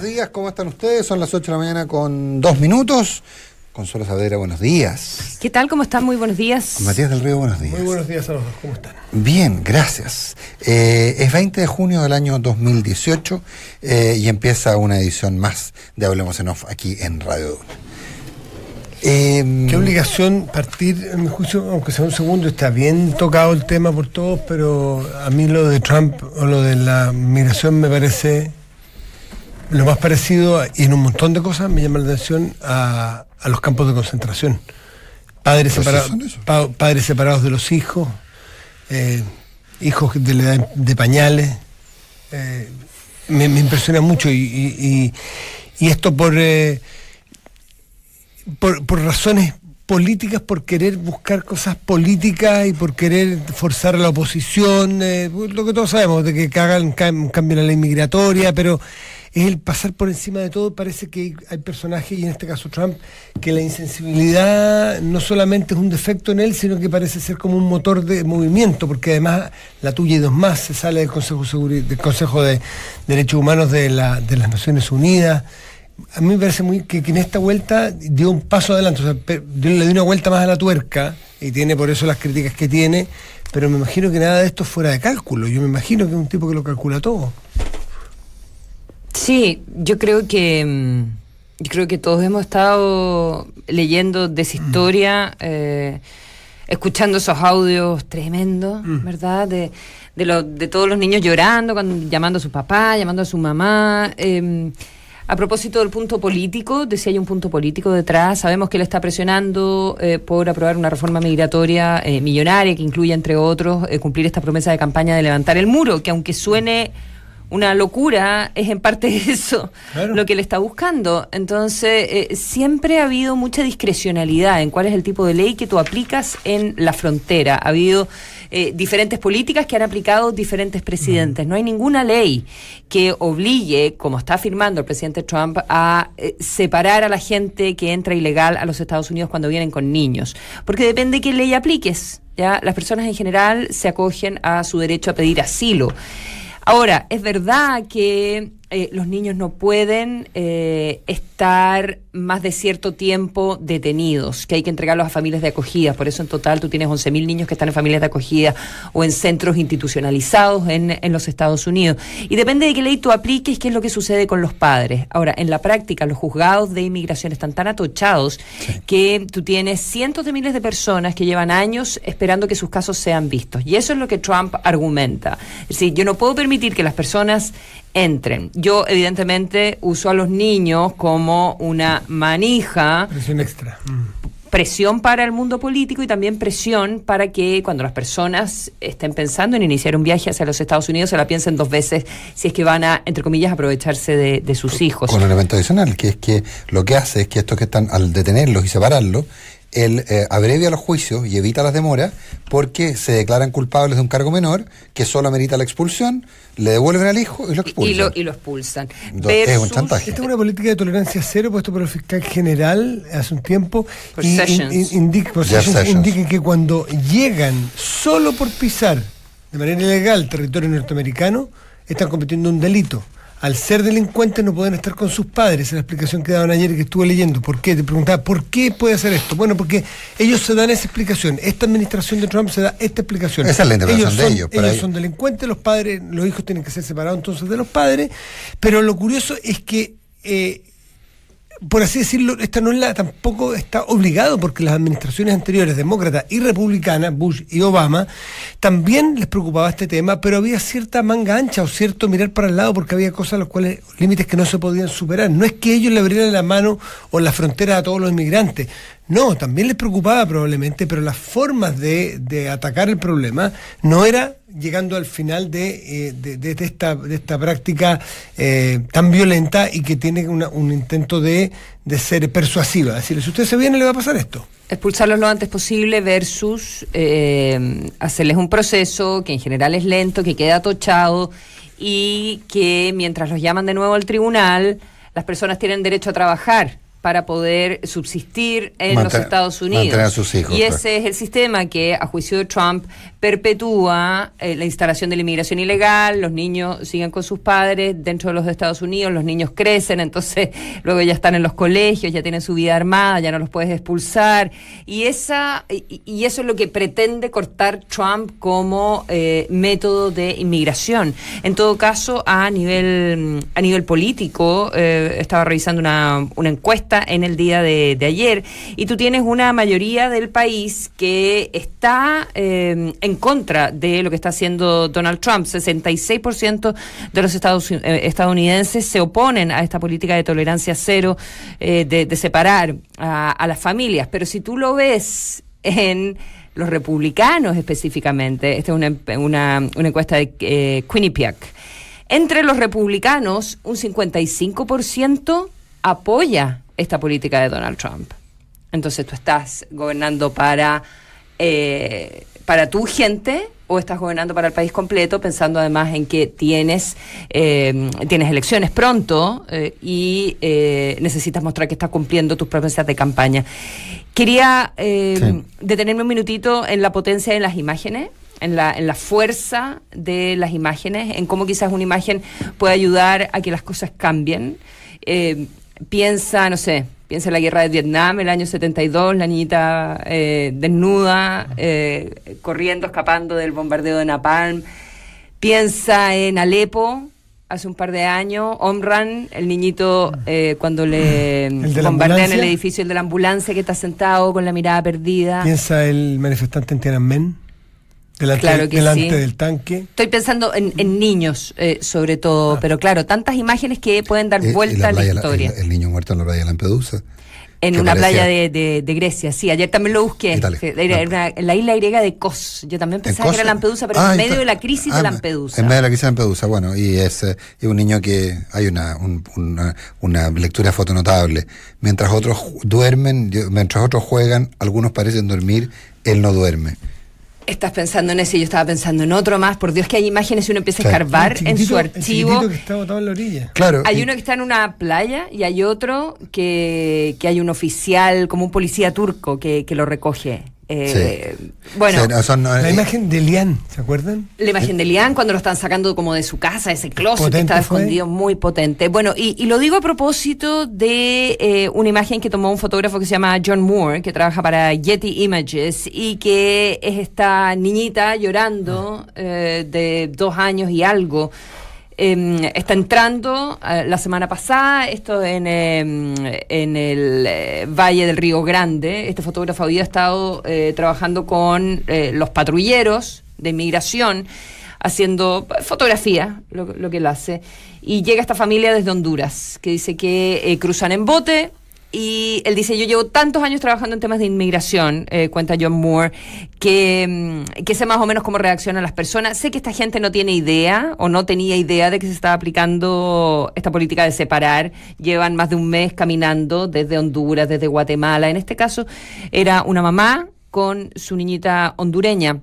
días, ¿cómo están ustedes? Son las 8 de la mañana con 2 minutos. Consuelo Saavedra, buenos días. ¿Qué tal? ¿Cómo están? Muy buenos días. Matías del Río, buenos días. Muy buenos días a los dos, ¿cómo están? Bien, gracias. Es 20 de junio del año 2018 y empieza una edición más de Hablemos en Off aquí en Radio Duna. Qué obligación partir, en mi juicio, aunque sea un segundo, está bien tocado el tema por todos, pero a mí lo de Trump o lo de la migración me parece lo más parecido, y en un montón de cosas me llama la atención, a los campos de concentración. Padres separados de los hijos, hijos de la edad de pañales. Me impresiona mucho y esto por razones políticas, por querer buscar cosas políticas y por querer forzar a la oposición, lo que todos sabemos, de que hagan cambio en la ley migratoria, pero es el pasar por encima de todo. Parece que hay personajes, y en este caso Trump, que la insensibilidad no solamente es un defecto en él, sino que parece ser como un motor de movimiento, porque además la tuya y dos más se sale del Consejo de Derechos Humanos de las Naciones Unidas. A mí me parece que en esta vuelta dio un paso adelante, o sea, le dio una vuelta más a la tuerca, y tiene por eso las críticas que tiene, pero me imagino que nada de esto fuera de cálculo. Yo me imagino que es un tipo que lo calcula todo. Sí, yo creo que todos hemos estado leyendo de esa historia, escuchando esos audios tremendos, ¿verdad? De todos los niños llorando, llamando a su papá, llamando a su mamá. A propósito del punto político, de si hay un punto político detrás, sabemos que él está presionando por aprobar una reforma migratoria millonaria que incluye, entre otros, cumplir esta promesa de campaña de levantar el muro, que aunque suene una locura, es en parte eso, claro, lo que él está buscando. Entonces, siempre ha habido mucha discrecionalidad en cuál es el tipo de ley que tú aplicas en la frontera. Ha habido diferentes políticas que han aplicado diferentes presidentes. No hay ninguna ley que obligue, como está afirmando el presidente Trump, a separar a la gente que entra ilegal a los Estados Unidos cuando vienen con niños. Porque depende de qué ley apliques. ¿Ya? Las personas en general se acogen a su derecho a pedir asilo. Ahora, es verdad que los niños no pueden estar más de cierto tiempo detenidos, que hay que entregarlos a familias de acogida. Por eso en total tú tienes 11.000 niños que están en familias de acogida o en centros institucionalizados en los Estados Unidos. Y depende de qué ley tú apliques, qué es lo que sucede con los padres. Ahora, en la práctica, los juzgados de inmigración están tan atochados que tú tienes cientos de miles de personas que llevan años esperando que sus casos sean vistos. Y eso es lo que Trump argumenta. Es decir, yo no puedo permitir que las personas entren. Yo, evidentemente, uso a los niños como una manija. Presión extra. Presión para el mundo político y también presión para que cuando las personas estén pensando en iniciar un viaje hacia los Estados Unidos se la piensen dos veces si es que van a, entre comillas, aprovecharse de sus hijos. Con un elemento adicional, que es que lo que hace es que estos que están, al detenerlos y separarlos, él abrevia los juicios y evita las demoras porque se declaran culpables de un cargo menor que solo amerita la expulsión, le devuelven al hijo y lo expulsan. Y lo expulsan. Es un chantaje. Esta es una política de tolerancia cero puesto por el fiscal general hace un tiempo. Indica que cuando llegan solo por pisar de manera ilegal territorio norteamericano, están cometiendo un delito. Al ser delincuentes no pueden estar con sus padres. Es la explicación que daban ayer y que estuve leyendo. ¿Por qué? Te preguntaba, ¿por qué puede hacer esto? Bueno, porque ellos se dan esa explicación. Esta administración de Trump se da esta explicación. Esa es la intervención de ellos. Ellos son delincuentes, los hijos tienen que ser separados entonces de los padres. Pero lo curioso es que, por así decirlo, tampoco está obligado, porque las administraciones anteriores, demócratas y republicanas, Bush y Obama, también les preocupaba este tema, pero había cierta manga ancha o cierto mirar para el lado, porque había cosas límites que no se podían superar. No es que ellos le abrieran la mano o la frontera a todos los inmigrantes. No, también les preocupaba probablemente, pero las formas de atacar el problema no era llegando al final de esta práctica tan violenta y que tiene un intento de ser persuasiva. Decirle, si usted se viene, le va a pasar esto. Expulsarlos lo antes posible versus hacerles un proceso que en general es lento, que queda atochado y que mientras los llaman de nuevo al tribunal, las personas tienen derecho a trabajar para poder subsistir en los Estados Unidos. Mantener a sus hijos. Y ese es el sistema que, a juicio de Trump, perpetúa la instalación de la inmigración ilegal, los niños siguen con sus padres dentro de los Estados Unidos, los niños crecen, entonces luego ya están en los colegios, ya tienen su vida armada, ya no los puedes expulsar, y eso es lo que pretende cortar Trump como método de inmigración. En todo caso, a nivel político, estaba revisando una encuesta en el día de ayer, y tú tienes una mayoría del país que está en contra de lo que está haciendo Donald Trump. 66% de los estadounidenses se oponen a esta política de tolerancia cero, de separar a las familias. Pero si tú lo ves en los republicanos específicamente, esta es una encuesta de Quinnipiac, entre los republicanos un 55% apoya esta política de Donald Trump. Entonces tú estás gobernando para tu gente, o estás gobernando para el país completo, pensando además en que tienes elecciones pronto y necesitas mostrar que estás cumpliendo tus promesas de campaña. Quería detenerme un minutito en la potencia de las imágenes, en la fuerza de las imágenes, en cómo quizás una imagen puede ayudar a que las cosas cambien. Piensa en la guerra de Vietnam, el año 72, la niñita desnuda, corriendo, escapando del bombardeo de Napalm. Piensa en Alepo, hace un par de años, Omran, el niñito cuando le bombardean el edificio, el de la ambulancia, que está sentado con la mirada perdida. Piensa el manifestante en Tiananmen, delante del tanque. Estoy pensando en niños, sobre todo, pero claro, tantas imágenes que pueden dar vuelta a la historia. El niño muerto en la playa de Lampedusa. En una playa de Grecia, sí, ayer también lo busqué. En la isla griega de Kos. Yo también pensaba que era Lampedusa, pero en medio de la crisis de Lampedusa. En medio de la crisis de Lampedusa, bueno, y es un niño que hay una lectura de foto notable. Mientras otros duermen, mientras otros juegan, algunos parecen dormir, él no duerme. Estás pensando en ese, y yo estaba pensando en otro más. Por Dios, que hay imágenes y uno empieza a escarbar en su archivo. El que está botado en la orilla. Claro. Hay uno que está en una playa y hay otro que hay un oficial, como un policía turco, que lo recoge. Bueno, la imagen de Lian, ¿se acuerdan? La imagen de Lian cuando lo están sacando como de su casa, ese closet que estaba escondido, muy potente. Bueno, y lo digo a propósito de una imagen que tomó un fotógrafo que se llama John Moore, que trabaja para Getty Images, y que es esta niñita llorando de 2 años y algo. Está entrando la semana pasada, esto en el Valle del Río Grande. Este fotógrafo había estado trabajando con los patrulleros de inmigración, haciendo fotografía, lo que él hace, y llega esta familia desde Honduras, que dice que cruzan en bote. Y él dice, yo llevo tantos años trabajando en temas de inmigración, cuenta John Moore, que sé más o menos cómo reaccionan las personas. Sé que esta gente no tiene idea, o no tenía idea de que se estaba aplicando esta política de separar. Llevan más de un mes caminando desde Honduras, desde Guatemala. En este caso era una mamá con su niñita hondureña.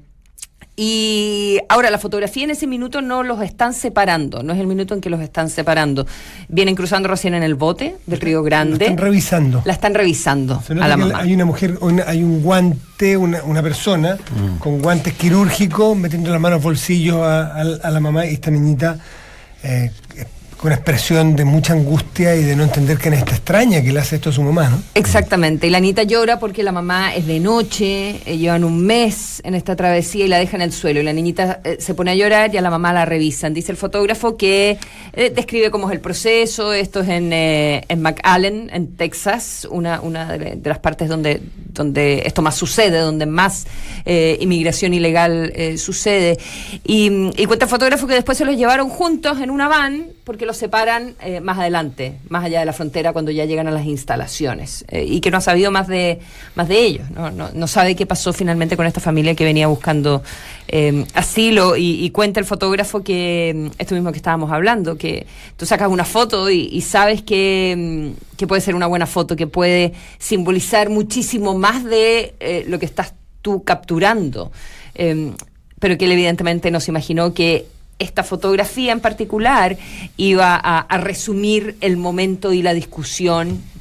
Y ahora la fotografía en ese minuto no los están separando, no es el minuto en que los están separando. Vienen cruzando recién en el bote del Río Grande. La están revisando a la mamá. Hay una mujer, hay un guante, una persona con guantes quirúrgicos metiendo las manos bolsillos a la mamá, y esta niñita con una expresión de mucha angustia y de no entender quién es esta extraña que le hace esto a su mamá, ¿no? Exactamente, y la niñita llora porque la mamá es de noche, llevan un mes en esta travesía y la dejan en el suelo, y la niñita se pone a llorar y a la mamá la revisan. Dice el fotógrafo que describe cómo es el proceso. Esto es en McAllen, en Texas, una de las partes donde esto más sucede, donde más inmigración ilegal sucede, y cuenta el fotógrafo que después se los llevaron juntos en una van, porque los separan más adelante, más allá de la frontera, cuando ya llegan a las instalaciones, y que no ha sabido más de ellos, no sabe qué pasó finalmente con esta familia que venía buscando asilo, y cuenta el fotógrafo que esto mismo que estábamos hablando, que tú sacas una foto y sabes que puede ser una buena foto, que puede simbolizar muchísimo más de lo que estás tú capturando, pero que él evidentemente no se imaginó que esta fotografía en particular iba a resumir el momento y la discusión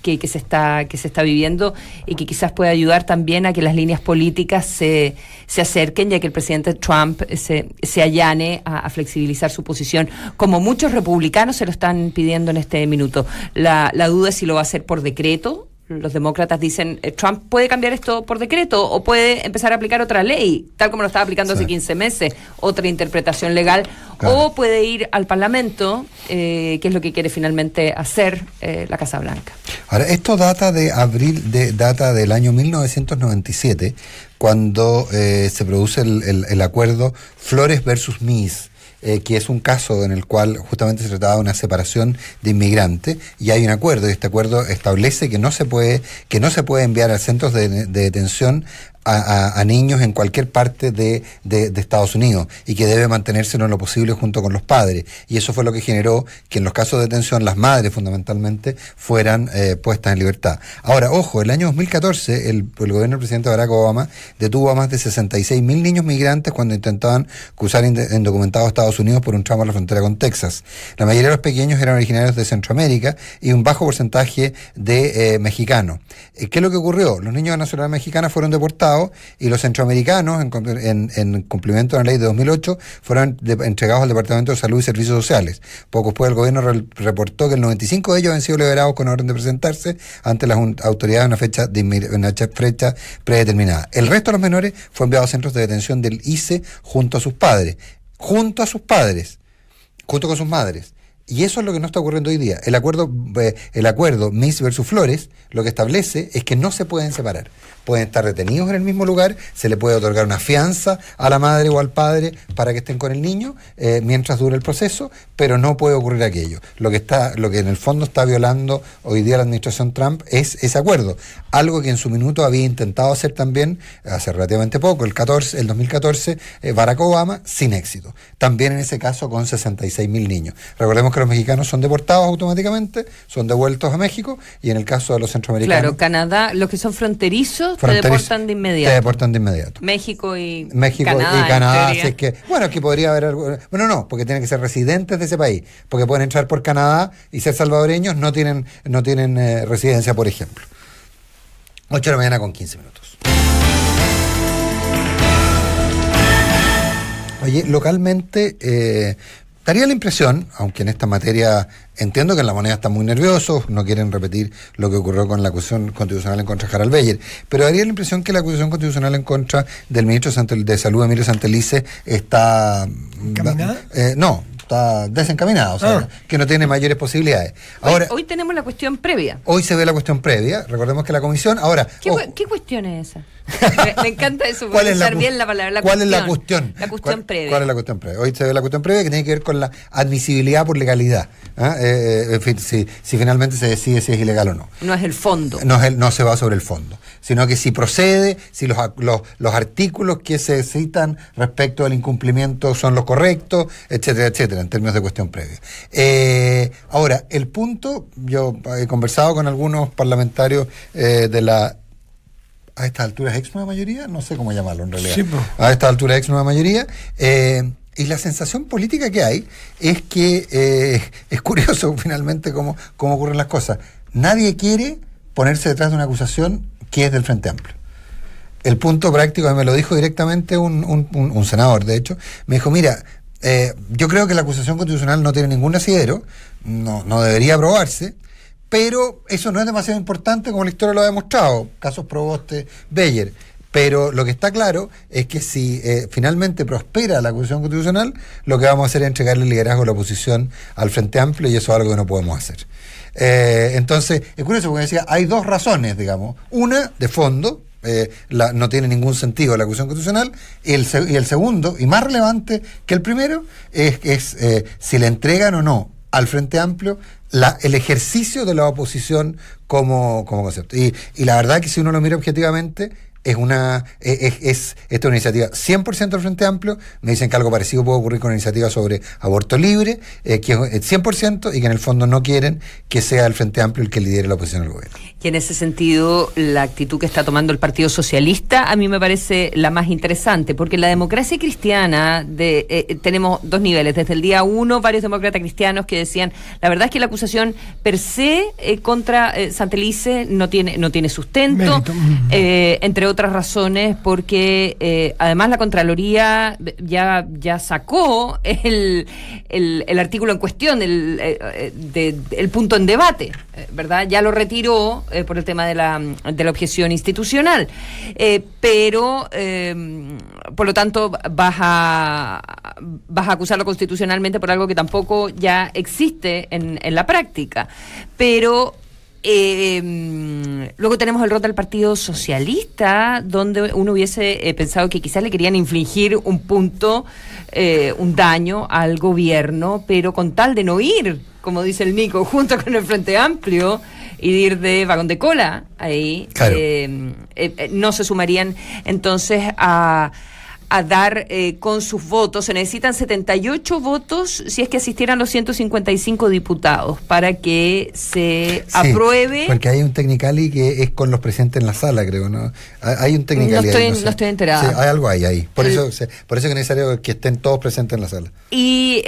que se está viviendo y que quizás puede ayudar también a que las líneas políticas se acerquen, ya que el presidente Trump se allane a flexibilizar su posición, como muchos republicanos se lo están pidiendo en este minuto. La duda es si lo va a hacer por decreto. Los demócratas dicen, Trump puede cambiar esto por decreto o puede empezar a aplicar otra ley, tal como lo estaba aplicando hace 15 meses, otra interpretación legal, o puede ir al Parlamento, que es lo que quiere finalmente hacer la Casa Blanca. Ahora, esto data data del año 1997, cuando se produce el acuerdo Flores versus Mies, que es un caso en el cual justamente se trataba de una separación de inmigrantes, y hay un acuerdo, y este acuerdo establece que no se puede enviar a centros de detención a niños en cualquier parte de Estados Unidos, y que debe mantenerse en lo posible junto con los padres, y eso fue lo que generó que en los casos de detención las madres fundamentalmente fueran puestas en libertad. Ahora, ojo, el año 2014 el gobierno del presidente Barack Obama detuvo a más de 66,000 niños migrantes cuando intentaban cruzar indocumentados a Estados Unidos por un tramo a la frontera con Texas. La mayoría de los pequeños eran originarios de Centroamérica y un bajo porcentaje de mexicanos. ¿Qué es lo que ocurrió? Los niños de nacionalidad mexicana fueron deportados y los centroamericanos, en cumplimiento de la ley de 2008, fueron entregados al Departamento de Salud y Servicios Sociales. Poco después el gobierno reportó que el 95 de ellos habían sido liberados con orden de presentarse ante las autoridades en una fecha predeterminada. El resto de los menores fue enviado a centros de detención del ICE junto con sus madres. Y eso es lo que no está ocurriendo hoy día. El acuerdo Mies versus Flores lo que establece es que no se pueden separar. Pueden estar detenidos en el mismo lugar, se le puede otorgar una fianza a la madre o al padre para que estén con el niño mientras dure el proceso, pero no puede ocurrir aquello. Lo que en el fondo está violando hoy día la administración Trump es ese acuerdo. Algo que en su minuto había intentado hacer también hace relativamente poco, el 2014, Barack Obama, sin éxito. También en ese caso con 66,000 niños. Recordemos que los mexicanos son deportados automáticamente, son devueltos a México, y en el caso de los centroamericanos... Claro, Canadá, los que son fronterizos te deportan de inmediato. México y Canadá. Así es que, bueno, aquí podría haber algo... Bueno, no, porque tienen que ser residentes de ese país, porque pueden entrar por Canadá y ser salvadoreños, no tienen residencia, por ejemplo. 8 de la mañana con 15 minutos. Oye, localmente... daría la impresión, aunque en esta materia entiendo que en La Moneda están muy nerviosos, no quieren repetir lo que ocurrió con la acusación constitucional en contra de Harald Beyer, pero daría la impresión que la acusación constitucional en contra del ministro de Salud, Emilio Santelice, está... ¿Encaminada? No, está desencaminada, o sea, que no tiene mayores posibilidades. Ahora, hoy tenemos la cuestión previa. Hoy se ve la cuestión previa, recordemos que la comisión... Ahora, ¿Qué cuestión es esa? Me encanta eso, ¿Cuál es bien la palabra, ¿Cuál es la cuestión? La cuestión previa. ¿Cuál es la cuestión previa? Hoy se ve la cuestión previa, que tiene que ver con la admisibilidad por legalidad. En fin, si finalmente se decide si es ilegal o no. No es el fondo. No se va sobre el fondo, sino que si procede, si los artículos que se citan respecto al incumplimiento son los correctos, etcétera, etcétera, en términos de cuestión previa. Ahora, el punto, yo he conversado con algunos parlamentarios a estas alturas ex nueva mayoría, no sé cómo llamarlo en realidad, sí, pues. A estas alturas ex nueva mayoría, y la sensación política que hay es que es curioso finalmente cómo ocurren las cosas. Nadie quiere ponerse detrás de una acusación que es del Frente Amplio. El punto práctico, me lo dijo directamente un senador, de hecho, me dijo, mira, yo creo que la acusación constitucional no tiene ningún asidero, no debería aprobarse, pero eso no es demasiado importante, como la historia lo ha demostrado, casos Proboste, Beyer. Pero lo que está claro es que si finalmente prospera la acusación constitucional, lo que vamos a hacer es entregarle el liderazgo de la oposición al Frente Amplio, y eso es algo que no podemos hacer. Entonces, es curioso porque decía, hay dos razones, digamos. Una, de fondo, no tiene ningún sentido la acusación constitucional, y el segundo, y más relevante que el primero, es si le entregan o no al Frente Amplio el ejercicio de la oposición como concepto. Y la verdad que si uno lo mira objetivamente, esta es una iniciativa 100% del Frente Amplio. Me dicen que algo parecido puede ocurrir con una iniciativa sobre aborto libre, que es 100%, y que en el fondo no quieren que sea el Frente Amplio el que lidere la oposición al gobierno. que en ese sentido la actitud que está tomando el Partido Socialista a mí me parece la más interesante, porque en la democracia cristiana tenemos dos niveles. Desde el día 1, varios demócratas cristianos que decían, la verdad es que la acusación per se contra Santelice no tiene sustento, entre otras razones, porque además la Contraloría ya sacó el artículo en cuestión, el punto en debate, ¿verdad? Ya lo retiró por el tema de la objeción institucional, pero por lo tanto vas a acusarlo constitucionalmente por algo que tampoco ya existe en la práctica, pero luego tenemos el rol del Partido Socialista, donde uno hubiese pensado que quizás le querían infligir un punto, un daño al gobierno, pero con tal de no ir, como dice el Nico, junto con el Frente Amplio, y de ir de vagón de cola ahí, claro. No se sumarían entonces a dar con sus votos. Se necesitan 78 votos si es que asistieran los 155 diputados para que se apruebe. Porque hay un technicali que es con los presentes en la sala, creo, ¿no? Hay un technicali no estoy enterada. Sí, hay algo ahí. Por eso que es necesario que estén todos presentes en la sala. Y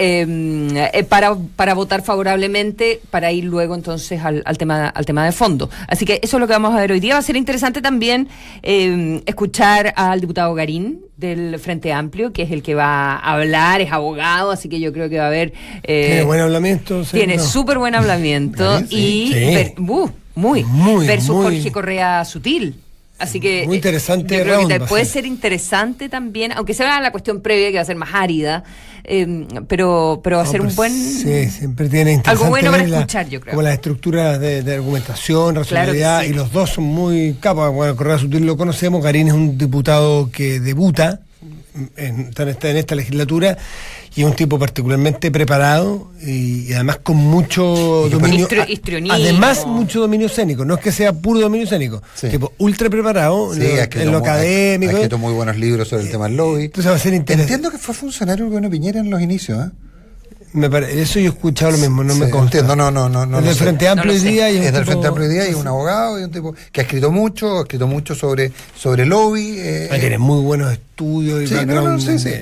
para votar favorablemente, para ir luego entonces al tema de fondo. Así que eso es lo que vamos a ver hoy día. Va a ser interesante también escuchar al diputado Garín del Frente Amplio, que es el que va a hablar, es abogado, así que yo creo que va a haber... tiene buen hablamiento. Tiene súper buen hablamiento. Sí, muy versus Jorge Correa Sutil. Así que muy interesante. Yo creo que puede ser interesante también, aunque sea la cuestión previa que va a ser más árida, pero va a ser un buen... Sí, siempre tiene interesante algo bueno para escuchar, yo creo. Como las estructuras de argumentación, racionalidad, claro, y los dos son muy capaz. Bueno, Correa Sutil lo conocemos, Garín es un diputado que debuta en esta legislatura y es un tipo particularmente preparado y además con mucho dominio, además mucho dominio escénico, no es que sea puro dominio escénico, tipo ultra preparado, en lo académico. Ha escrito muy buenos libros sobre el tema del lobby. Entonces va a ser interesante. Entiendo que fue funcionario del gobierno Piñera en los inicios, ¿eh? Eso yo he escuchado lo mismo, no me consta. No. Es del Frente Amplio hoy día. Es del Frente Amplio hoy día y es un abogado y un tipo que ha escrito mucho sobre lobby. Tiene muy buenos estudios y background.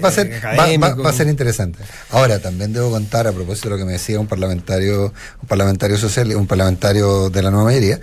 Va a ser interesante. Ahora, también debo contar, a propósito de lo que me decía un parlamentario social, un parlamentario de la nueva mayoría,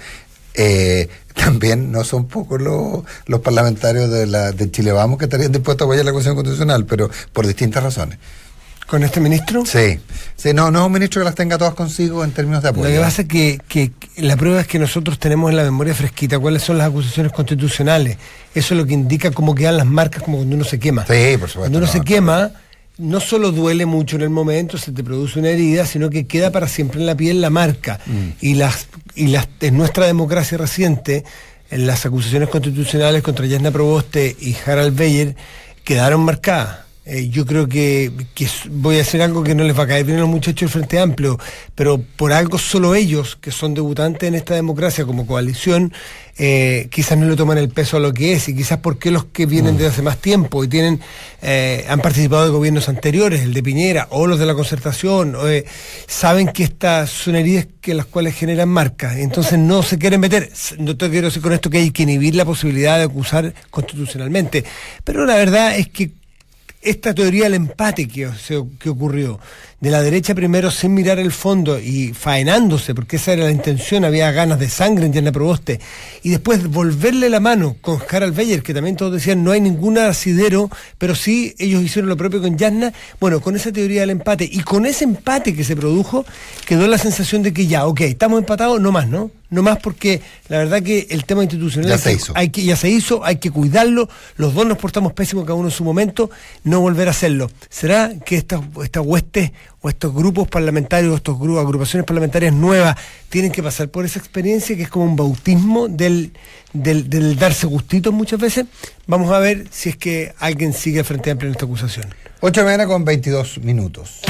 también no son pocos los parlamentarios de Chile Vamos que estarían dispuestos a apoyar la Constitución Constitucional, pero por distintas razones. ¿Con este ministro? Sí, no es un ministro que las tenga todas consigo en términos de apoyo. Lo que pasa es que la prueba es que nosotros tenemos en la memoria fresquita cuáles son las acusaciones constitucionales. Eso es lo que indica cómo quedan las marcas, como cuando uno se quema. Sí, por supuesto. Cuando uno se quema, no solo duele mucho en el momento, se te produce una herida, sino que queda para siempre en la piel la marca. Y en nuestra democracia reciente, en las acusaciones constitucionales contra Yasna Proboste y Harald Beyer quedaron marcadas. Yo creo que voy a decir algo que no les va a caer bien a los muchachos del Frente Amplio, pero por algo solo ellos, que son debutantes en esta democracia como coalición, quizás no le toman el peso a lo que es, y quizás porque los que vienen desde hace más tiempo y han participado de gobiernos anteriores, el de Piñera o los de la Concertación, saben que estas son heridas que las cuales generan marcas, entonces no se quieren meter. No te quiero decir con esto que hay que inhibir la posibilidad de acusar constitucionalmente, pero la verdad es que esta teoría del empate que ocurrió, de la derecha primero sin mirar el fondo y faenándose, porque esa era la intención, había ganas de sangre en Yasna Proboste, y después volverle la mano con Harald Beyer, que también todos decían no hay ningún asidero, pero sí ellos hicieron lo propio con Yasna. Bueno, con esa teoría del empate y con ese empate que se produjo, quedó la sensación de que ya, estamos empatados, no más, ¿no? No más, porque la verdad que el tema institucional ya se hizo, hay que cuidarlo, los dos nos portamos pésimo cada uno en su momento, no volver a hacerlo. ¿Será que estas huestes o estos grupos parlamentarios, agrupaciones parlamentarias nuevas tienen que pasar por esa experiencia que es como un bautismo del darse gustitos muchas veces? Vamos a ver si es que alguien sigue al Frente Amplio en esta acusación. 8 de la mañana con 22 minutos.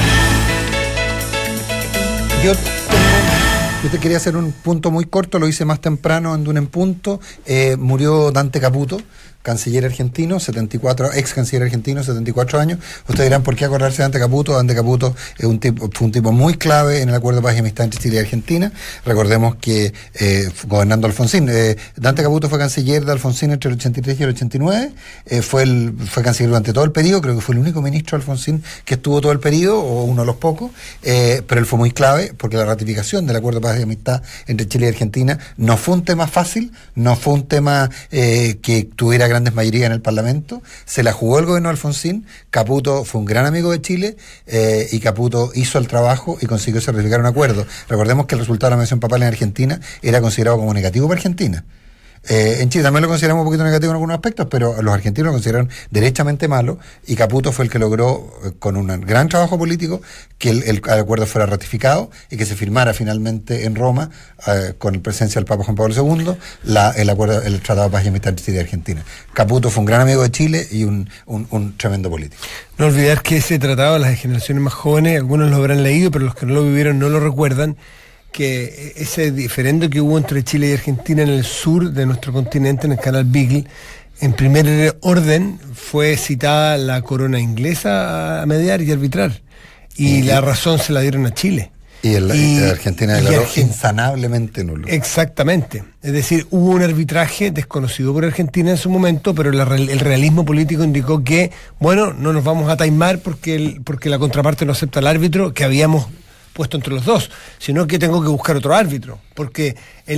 Yo te quería hacer un punto muy corto, lo hice más temprano en Duna en Punto. Murió Dante Caputo, canciller argentino, 74, ex canciller argentino, 74 años. Ustedes dirán, ¿por qué acordarse de Dante Caputo? Dante Caputo fue un tipo muy clave en el acuerdo de paz y amistad entre Chile y Argentina. Recordemos que gobernando Alfonsín, Dante Caputo fue canciller de Alfonsín entre el 83 y el 89, fue canciller durante todo el periodo, creo que fue el único ministro de Alfonsín que estuvo todo el periodo, o uno de los pocos, pero él fue muy clave porque la ratificación del acuerdo de paz y amistad entre Chile y Argentina no fue un tema fácil, no fue un tema que tuviera grandes mayorías en el Parlamento, se la jugó el gobierno de Alfonsín. Caputo fue un gran amigo de Chile y Caputo hizo el trabajo y consiguió certificar un acuerdo. Recordemos que el resultado de la mención papal en Argentina era considerado como negativo para Argentina. En Chile también lo consideramos un poquito negativo en algunos aspectos, pero los argentinos lo consideraron derechamente malo, y Caputo fue el que logró, con un gran trabajo político, que el acuerdo fuera ratificado y que se firmara finalmente en Roma, con la presencia del Papa Juan Pablo II, el Tratado de Paz y Amistad entre Chile y Argentina. Caputo fue un gran amigo de Chile y un tremendo político. No olvidar que ese tratado, las generaciones más jóvenes, algunos lo habrán leído, pero los que no lo vivieron no lo recuerdan, que ese diferendo que hubo entre Chile y Argentina en el sur de nuestro continente, en el canal Beagle, en primer orden fue citada la corona inglesa a mediar y arbitrar, y la razón se la dieron a Chile. Y Argentina declaró insanablemente nulo. Exactamente. Es decir, hubo un arbitraje desconocido por Argentina en su momento, pero el realismo político indicó que, bueno, no nos vamos a taimar porque la contraparte no acepta al árbitro que habíamos puesto entre los dos, sino que tengo que buscar otro árbitro, porque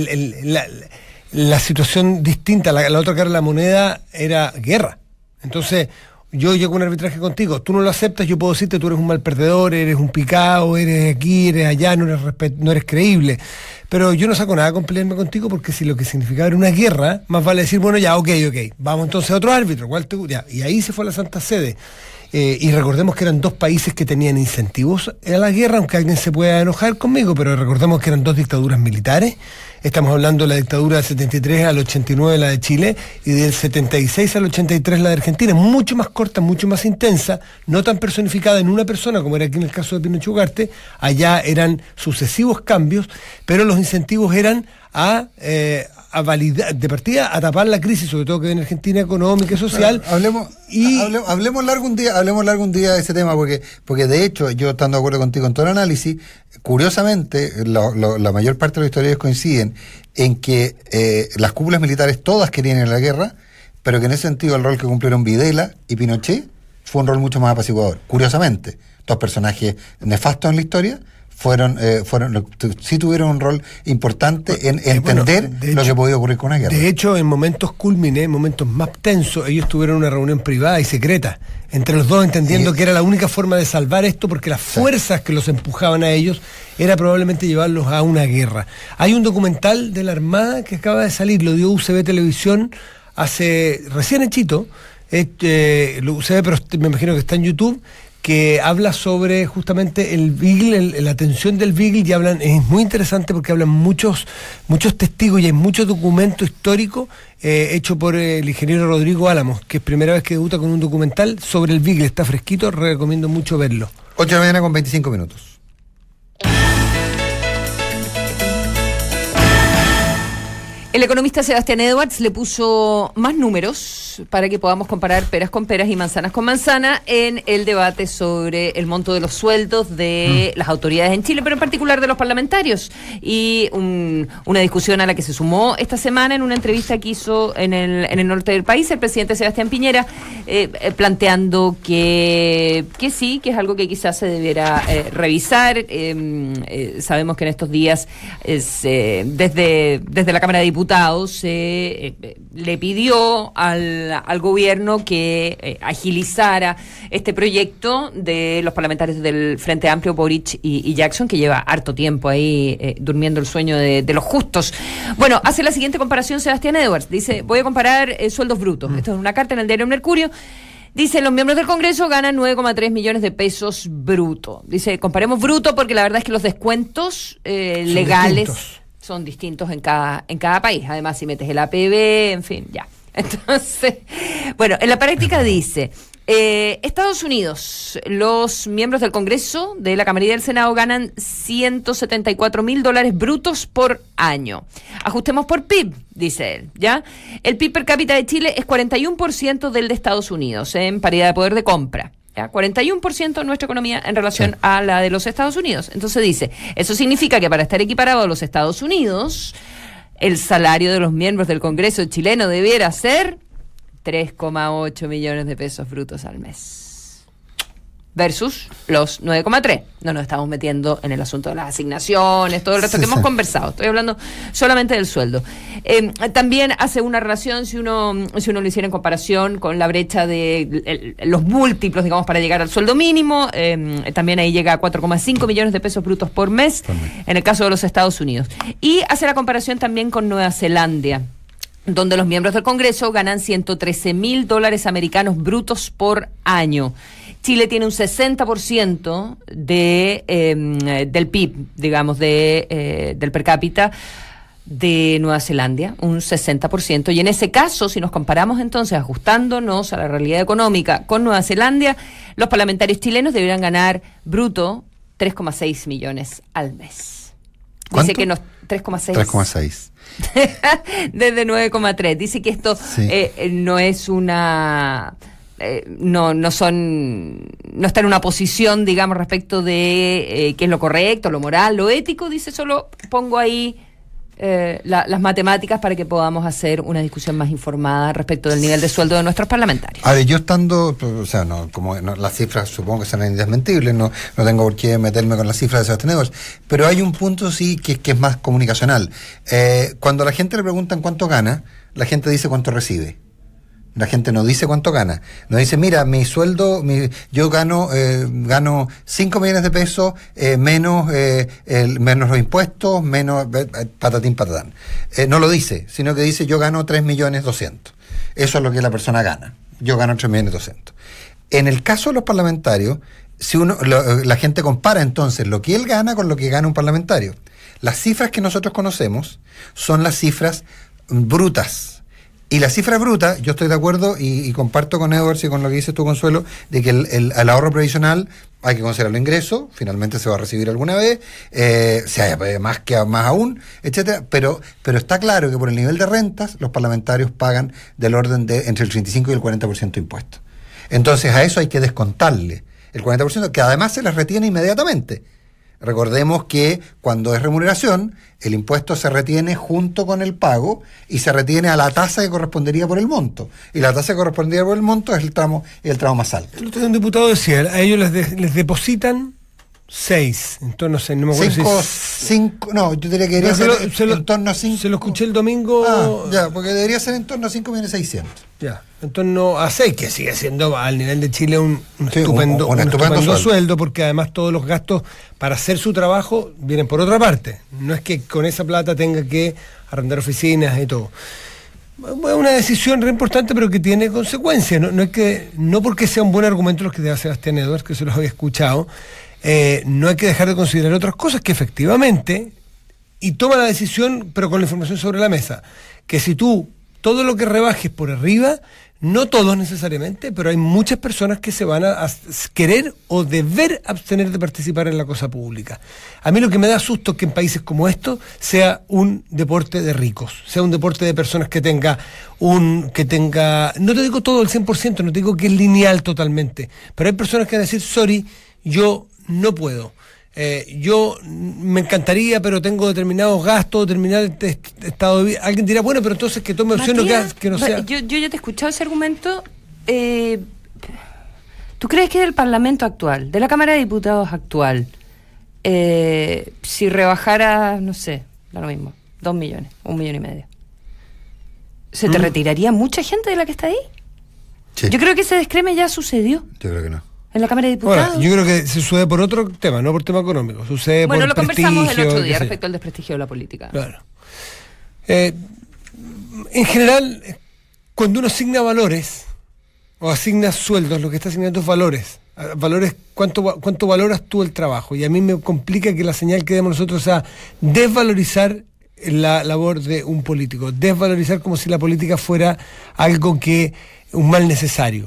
la situación distinta, la otra cara de la moneda era guerra. Entonces, yo llego a un arbitraje contigo, tú no lo aceptas, yo puedo decirte, tú eres un mal perdedor, eres un picado, eres aquí, eres allá, no eres creíble. Pero yo no saco nada con pelearme contigo, porque si lo que significaba era una guerra, más vale decir, bueno, ya, ok, vamos entonces a otro árbitro, y ahí se fue a la Santa Sede. Y recordemos que eran dos países que tenían incentivos a la guerra, aunque alguien se pueda enojar conmigo, pero recordemos que eran dos dictaduras militares. Estamos hablando de la dictadura del 73 al 89, la de Chile, y del 76 al 83, la de Argentina, mucho más corta, mucho más intensa, no tan personificada en una persona como era aquí en el caso de Pinochet Ugarte. Allá eran sucesivos cambios, pero los incentivos eran a validar, de partida, a tapar la crisis, sobre todo que hay en Argentina, económica y social. Hablemos largo un día de ese tema, porque de hecho, yo estando de acuerdo contigo en todo el análisis, curiosamente, la mayor parte de los historiadores coinciden en que las cúpulas militares todas querían ir a la guerra, pero que en ese sentido el rol que cumplieron Videla y Pinochet fue un rol mucho más apaciguador. Curiosamente, dos personajes nefastos en la historia, sí tuvieron un rol importante en entender lo que podía ocurrir con una guerra. De hecho, en momentos cúlmines, momentos más tensos, ellos tuvieron una reunión privada y secreta entre los dos, entendiendo que era la única forma de salvar esto, porque las fuerzas que los empujaban a ellos era probablemente llevarlos a una guerra. Hay un documental de la Armada que acaba de salir, lo dio UCB Televisión recién hechito, UCB, pero me imagino que está en YouTube, que habla sobre justamente el Beagle, la tensión del Beagle, y es muy interesante porque hablan muchos testigos y hay mucho documento histórico hecho por el ingeniero Rodrigo Álamos, que es primera vez que debuta con un documental sobre el Beagle. Está fresquito, recomiendo mucho verlo. 8 de la mañana con 25 minutos. El economista Sebastián Edwards le puso más números para que podamos comparar peras con peras y manzanas con manzana en el debate sobre el monto de los sueldos de las autoridades en Chile, pero en particular de los parlamentarios. Y una discusión a la que se sumó esta semana en una entrevista que hizo en el norte del país el presidente Sebastián Piñera, planteando que sí, que es algo que quizás se debiera revisar. Sabemos que en estos días desde la Cámara de Diputados le pidió al gobierno que agilizara este proyecto de los parlamentarios del Frente Amplio, Boric y Jackson, que lleva harto tiempo ahí durmiendo el sueño de los justos. Bueno, hace la siguiente comparación Sebastián Edwards. Dice, voy a comparar sueldos brutos. Esto es una carta en el diario Mercurio. Dice, los miembros del Congreso ganan 9,3 millones de pesos bruto. Dice, comparemos bruto porque la verdad es que los descuentos legales son distintos en cada país. Además, si metes el APB, en fin, ya. Entonces, bueno, en la práctica dice, Estados Unidos, los miembros del Congreso, de la Cámara y del Senado ganan $174.000 brutos por año. Ajustemos por PIB, dice él, ¿ya? El PIB per cápita de Chile es 41% del de Estados Unidos, en paridad de poder de compra. ¿Ya? 41% de nuestra economía en relación a la de los Estados Unidos. Entonces dice, eso significa que para estar equiparado a los Estados Unidos, el salario de los miembros del Congreso chileno debiera ser 3,8 millones de pesos brutos al mes. Versus los 9,3. No nos estamos metiendo en el asunto de las asignaciones, todo el resto que hemos conversado. Estoy hablando solamente del sueldo. También hace una relación, si uno lo hiciera en comparación con la brecha de los múltiplos, digamos, para llegar al sueldo mínimo. También ahí llega a 4,5 millones de pesos brutos por mes, en el caso de los Estados Unidos. Y hace la comparación también con Nueva Zelanda, donde los miembros del Congreso ganan $113.000 americanos brutos por año. Chile tiene un 60% del PIB, digamos, del per cápita de Nueva Zelanda, un 60%. Y en ese caso, si nos comparamos entonces, ajustándonos a la realidad económica con Nueva Zelanda, los parlamentarios chilenos deberían ganar bruto 3,6 millones al mes. ¿Cuánto? Dice que no, 3,6. 3,6. Desde 9,3. Dice que esto no es una... no está en una posición, digamos, respecto de qué es lo correcto, lo moral, lo ético. Dice, solo pongo ahí las matemáticas para que podamos hacer una discusión más informada respecto del nivel de sueldo de nuestros parlamentarios. A ver, yo estando, o sea, las cifras supongo que serán indesmentibles, no tengo por qué meterme con las cifras de Sebastián Edwards, pero hay un punto sí que es más comunicacional. Cuando a la gente le preguntan cuánto gana, la gente dice cuánto recibe. La gente no dice cuánto gana. No dice, mira, mi sueldo, yo gano 5 millones de pesos, menos los impuestos, menos patatín patatán. No lo dice, sino que dice, yo gano 3.200.000. Eso es lo que la persona gana. Yo gano 3.200.000. En el caso de los parlamentarios, si la gente compara entonces lo que él gana con lo que gana un parlamentario. Las cifras que nosotros conocemos son las cifras brutas. Y la cifra bruta, yo estoy de acuerdo y comparto con Edwards y con lo que dices tú, Consuelo, de que el ahorro previsional hay que considerarlo ingreso, finalmente se va a recibir alguna vez, si hay más aún, etcétera, pero está claro que por el nivel de rentas, los parlamentarios pagan del orden de entre el 35 y el 40% de impuestos. Entonces a eso hay que descontarle el 40%, que además se les retiene inmediatamente. Recordemos que cuando es remuneración, el impuesto se retiene junto con el pago y se retiene a la tasa que correspondería por el monto. Y la tasa que correspondería por el monto es el tramo más alto. El otro día un diputado decía, a ellos les depositan 6, en torno a, no me acuerdo no, yo diría que debería ser en torno a 5. Se lo escuché el domingo. Ya, porque debería ser en torno a 5.600.000. Ya, en torno a 6, que sigue siendo al nivel de Chile un estupendo sueldo, porque además todos los gastos para hacer su trabajo vienen por otra parte. No es que con esa plata tenga que arrendar oficinas y todo. Es una decisión re importante, pero que tiene consecuencias. No porque sea un buen argumento los que te da Sebastián Edwards, que se los había escuchado. No hay que dejar de considerar otras cosas que efectivamente, y toma la decisión, pero con la información sobre la mesa, que si tú todo lo que rebajes por arriba, no todos necesariamente, pero hay muchas personas que se van a querer o deber abstener de participar en la cosa pública. A mí lo que me da susto es que en países como estos sea un deporte de ricos, sea un deporte de personas que tenga, no te digo todo el 100%, no te digo que es lineal totalmente, pero hay personas que van a decir, sorry, yo no puedo. Yo me encantaría, pero tengo determinados gastos, determinado estado de vida. Alguien dirá, bueno, pero entonces que tome opción que no sea. Yo ya te he escuchado ese argumento. ¿Tú crees que del Parlamento actual, de la Cámara de Diputados actual, si rebajara, no sé, da lo mismo, 2 millones, 1,5 millones, ¿se te retiraría mucha gente de la que está ahí? Sí. Yo creo que ese descreme ya sucedió. Yo creo que no. En la Cámara de Diputados. Bueno, yo creo que se sucede por otro tema, no por tema económico. Sucede por lo conversamos el otro día sé. respecto al desprestigio de la política. Claro. En general, cuando uno asigna valores o asigna sueldos, lo que está asignando es valores. Valores, ¿cuánto valoras tú el trabajo? Y a mí me complica que la señal que demos nosotros sea desvalorizar la labor de un político, desvalorizar como si la política fuera algo un mal necesario.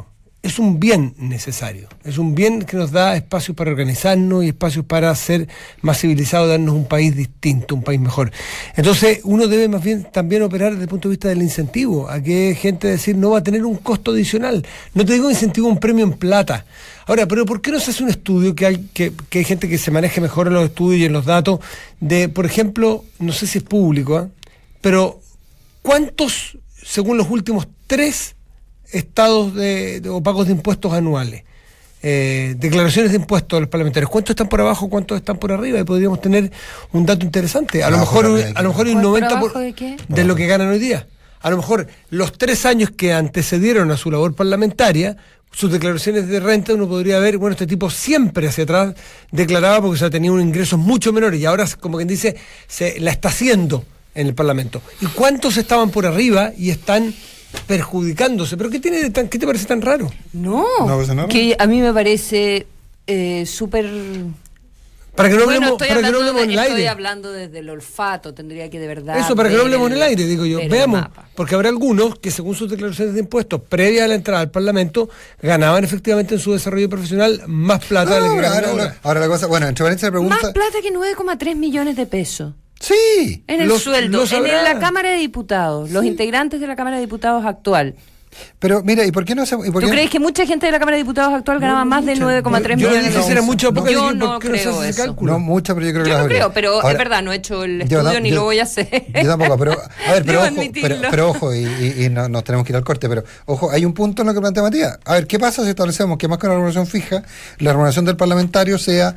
es un bien necesario, es un bien que nos da espacios para organizarnos y espacios para ser más civilizados, darnos un país distinto, un país mejor. Entonces uno debe más bien también operar desde el punto de vista del incentivo, a que gente decir no va a tener un costo adicional, no te digo incentivo, un premio en plata. Ahora, pero ¿por qué no se hace un estudio que hay gente que se maneje mejor en los estudios y en los datos de, por ejemplo, no sé si es público, pero ¿cuántos, según los últimos 3 estados o pagos de impuestos anuales, declaraciones de impuestos a los parlamentarios, cuántos están por abajo, cuántos están por arriba? Y podríamos tener un dato interesante. A lo mejor hay un 90% de lo que ganan hoy día. A lo mejor los 3 años que antecedieron a su labor parlamentaria, sus declaraciones de renta, uno podría ver, bueno, este tipo siempre hacia atrás declaraba porque tenía unos ingresos mucho menores y ahora, como quien dice, se la está haciendo en el Parlamento. ¿Y cuántos estaban por arriba y están perjudicándose? ¿Pero qué te parece tan raro? No, que a mí me parece súper... Para que no hablemos en el aire. Estoy hablando desde el olfato, tendría que de verdad... Eso, para que no hablemos en el aire, digo yo. Veamos, porque habrá algunos que según sus declaraciones de impuestos previas a la entrada al Parlamento ganaban efectivamente en su desarrollo profesional más plata de la que ganan ahora. Ahora la cosa, bueno, entre paréntesis la pregunta... Más plata que 9,3 millones de pesos. Sí. En el sueldo, en la Cámara de Diputados, los integrantes de la Cámara de Diputados actual. Pero mira, ¿y por qué no se...? ¿Tú crees que mucha gente de la Cámara de Diputados actual ganaba más de 9,3 millones? Yo dije si era mucho o poco. Yo no creo eso. Cálculo? No mucho, pero yo creo que yo no creo, pero ahora, es verdad, no he hecho el estudio ni lo voy a hacer. Yo tampoco, pero a ver, pero ojo, y no, nos tenemos que ir al corte, pero ojo, hay un punto en lo que plantea Matías. A ver, ¿qué pasa si establecemos que más que una remuneración fija, la remuneración del parlamentario sea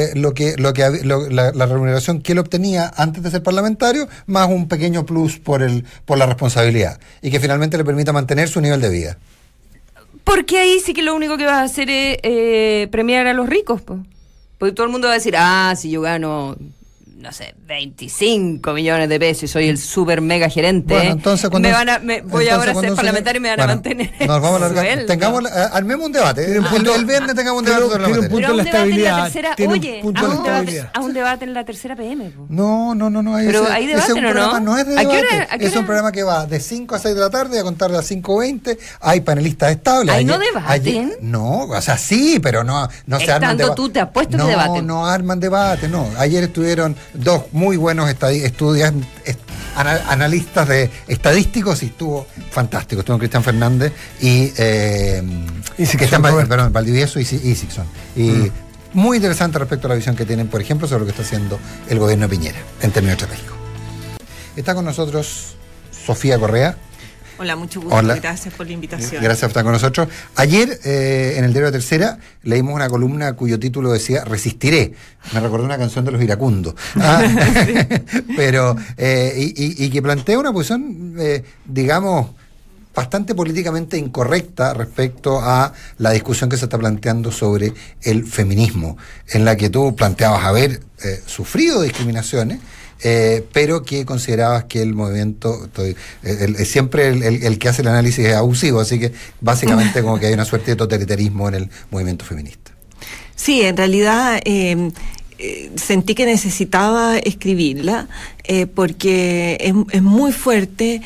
la remuneración que él obtenía antes de ser parlamentario, más un pequeño plus por la responsabilidad, y que finalmente le permita mantener su nivel de vida? Porque ahí sí que lo único que vas a hacer es premiar a los ricos, pues. Porque todo el mundo va a decir, si yo gano, no sé, 25 millones de pesos y soy el super mega gerente, bueno, entonces, voy ahora a ser parlamentario y me van a mantener. Nos vamos a largar. Armemos un debate. El viernes tengamos un debate sobre la materia. Pero un debate en la tercera, a un debate en la tercera PM. Po. No. Pero hay debate, un programa, no es de debate. Es un programa que va de 5 a 6 de la tarde a contar de las 5:20. Hay panelistas estables. ¿Ahí no debaten? No, o sea, sí, pero no se arman debate. Tú te apuesto que debaten. No arman debate, no. Ayer estuvieron 2 muy buenos analistas de estadísticos y estuvo fantástico. Estuvo Cristian Fernández y Valdivieso y Isixson. Y muy interesante respecto a la visión que tienen, por ejemplo, sobre lo que está haciendo el gobierno de Piñera en términos estratégicos. Está con nosotros Sofía Correa. Hola, mucho gusto. Hola. Gracias por la invitación. Gracias por estar con nosotros. Ayer, en el diario La Tercera, leímos una columna cuyo título decía Resistiré. Me recordó una canción de los iracundos. Pero, y que plantea una posición, digamos, bastante políticamente incorrecta respecto a la discusión que se está planteando sobre el feminismo, en la que tú planteabas haber sufrido discriminaciones, pero que considerabas que el movimiento, siempre el que hace el análisis es abusivo, así que básicamente como que hay una suerte de totalitarismo en el movimiento feminista. Sí, en realidad sentí que necesitaba escribirla porque es muy fuerte.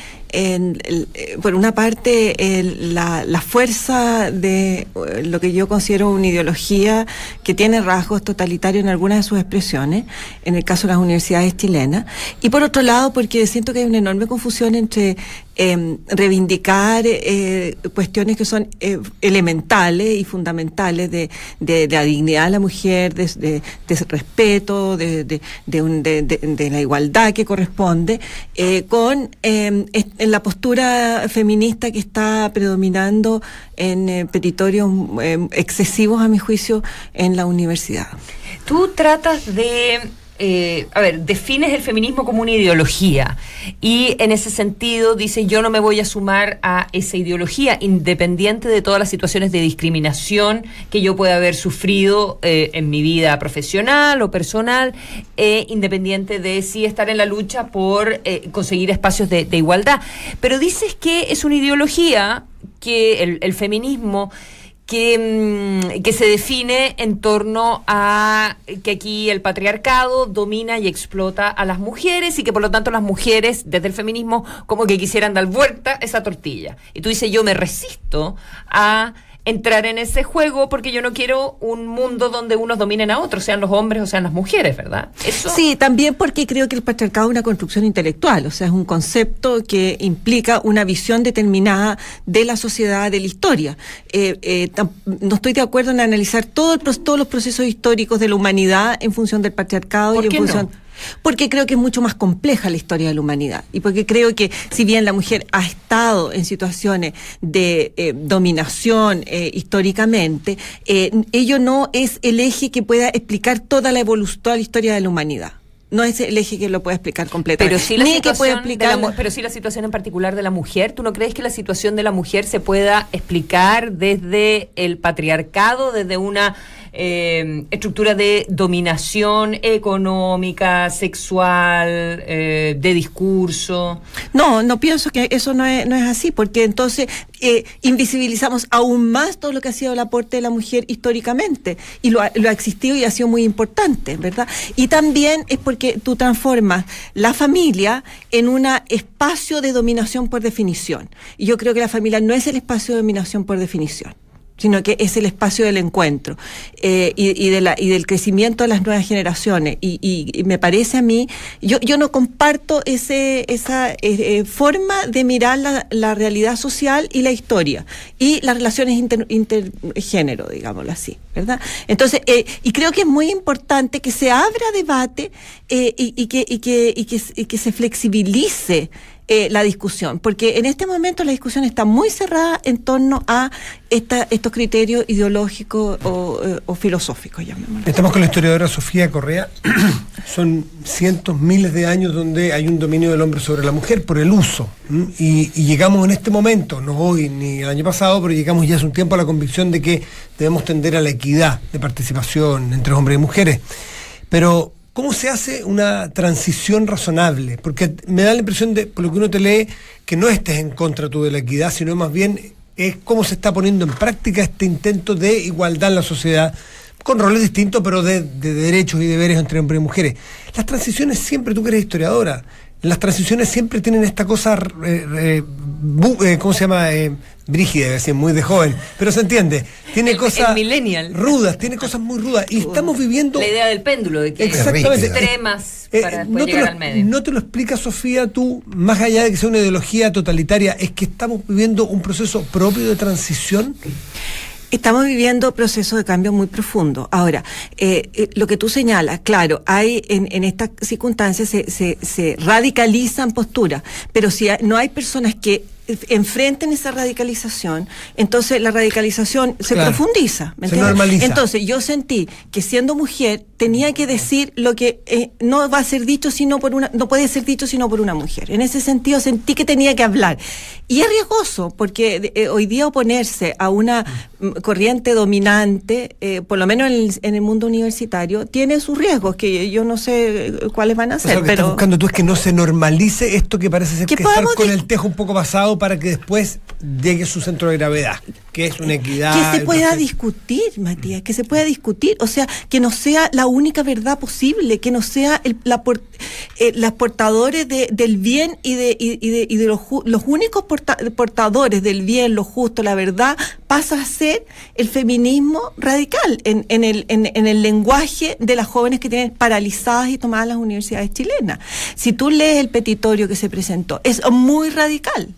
Por una parte, la fuerza de lo que yo considero una ideología que tiene rasgos totalitarios en algunas de sus expresiones, en el caso de las universidades chilenas, y por otro lado, porque siento que hay una enorme confusión entre reivindicar cuestiones que son elementales y fundamentales de la dignidad de la mujer, de respeto, de la igualdad que corresponde, con en la postura feminista que está predominando en petitorios excesivos, a mi juicio, en la universidad. Tú tratas de... defines el feminismo como una ideología y en ese sentido dices yo no me voy a sumar a esa ideología independiente de todas las situaciones de discriminación que yo pueda haber sufrido en mi vida profesional o personal, independiente de si estar en la lucha por conseguir espacios de igualdad, pero dices que es una ideología que el feminismo que se define en torno a que aquí el patriarcado domina y explota a las mujeres y que por lo tanto las mujeres desde el feminismo como que quisieran dar vuelta esa tortilla. Y tú dices, yo me resisto a entrar en ese juego porque yo no quiero un mundo donde unos dominen a otros, sean los hombres o sean las mujeres, ¿verdad? Eso... Sí, también porque creo que el patriarcado es una construcción intelectual, o sea, es un concepto que implica una visión determinada de la sociedad, de la historia. No estoy de acuerdo en analizar todos los procesos históricos de la humanidad en función del patriarcado y en función... No? Porque creo que es mucho más compleja la historia de la humanidad y porque creo que si bien la mujer ha estado en situaciones de dominación históricamente, ello no es el eje que pueda explicar toda la historia de la humanidad. No es el eje que lo puede explicar completamente. Pero sí la situación pero sí la situación en particular de la mujer. ¿Tú no crees que la situación de la mujer se pueda explicar desde el patriarcado, desde una estructura de dominación económica, sexual, de discurso? No pienso que eso no es así, porque entonces invisibilizamos aún más todo lo que ha sido el aporte de la mujer históricamente, y lo ha existido y ha sido muy importante, ¿verdad? Y también es porque tú transformas la familia en un espacio de dominación por definición, y yo creo que la familia no es el espacio de dominación por definición, sino que es el espacio del encuentro y del crecimiento de las nuevas generaciones. Y me parece a mí, yo no comparto esa forma de mirar la realidad social y la historia y las relaciones intergénero, digámoslo así, ¿verdad? Entonces, y creo que es muy importante que se abra debate y que se flexibilice la discusión, porque en este momento la discusión está muy cerrada en torno a estos criterios ideológicos o filosóficos, llamémoslo. Estamos con la historiadora Sofía Correa. Son cientos, miles de años donde hay un dominio del hombre sobre la mujer por el uso. Y llegamos en este momento, no hoy ni el año pasado, pero llegamos ya hace un tiempo a la convicción de que debemos tender a la equidad de participación entre hombres y mujeres. Pero ¿cómo se hace una transición razonable? Porque me da la impresión, por lo que uno te lee, que no estés en contra tú de la equidad, sino más bien es cómo se está poniendo en práctica este intento de igualdad en la sociedad, con roles distintos, pero de derechos y deberes entre hombres y mujeres. Las transiciones siempre, tú que eres historiadora, las transiciones siempre tienen esta cosa, ¿cómo se llama? Brígida, es decir, muy de joven, pero se entiende. Tiene cosas rudas, tiene cosas muy rudas. Y estamos viviendo... La idea del péndulo, de que exactamente extremas para después llegar al medio. ¿No te lo explicas, Sofía, tú, más allá de que sea una ideología totalitaria, es que estamos viviendo un proceso propio de transición? Estamos viviendo procesos de cambio muy profundo. Ahora, lo que tú señalas, claro, hay en estas circunstancias se radicalizan posturas, pero si no hay personas que enfrenten esa radicalización, entonces la radicalización se profundiza, ¿me entiendes? Normaliza. Entonces yo sentí que siendo mujer tenía que decir lo que no va a ser dicho sino por una, no puede ser dicho sino por una mujer. En ese sentido sentí que tenía que hablar. Y es riesgoso, porque hoy día oponerse a una corriente dominante, por lo menos en el mundo universitario, tiene sus riesgos, que yo no sé cuáles van a ser. Lo que estás buscando tú es que no se normalice esto que parece ser que estar con el tejo un poco pasado para que después llegue su centro de gravedad, que es una equidad. Que se pueda discutir, Matías, que se pueda discutir, o sea, que no sea la única verdad posible, que no sea las portadores del bien y de los únicos portadores del bien, lo justo, la verdad, pasa a ser el feminismo radical en el lenguaje de las jóvenes que tienen paralizadas y tomadas las universidades chilenas. Si tú lees el petitorio que se presentó, es muy radical,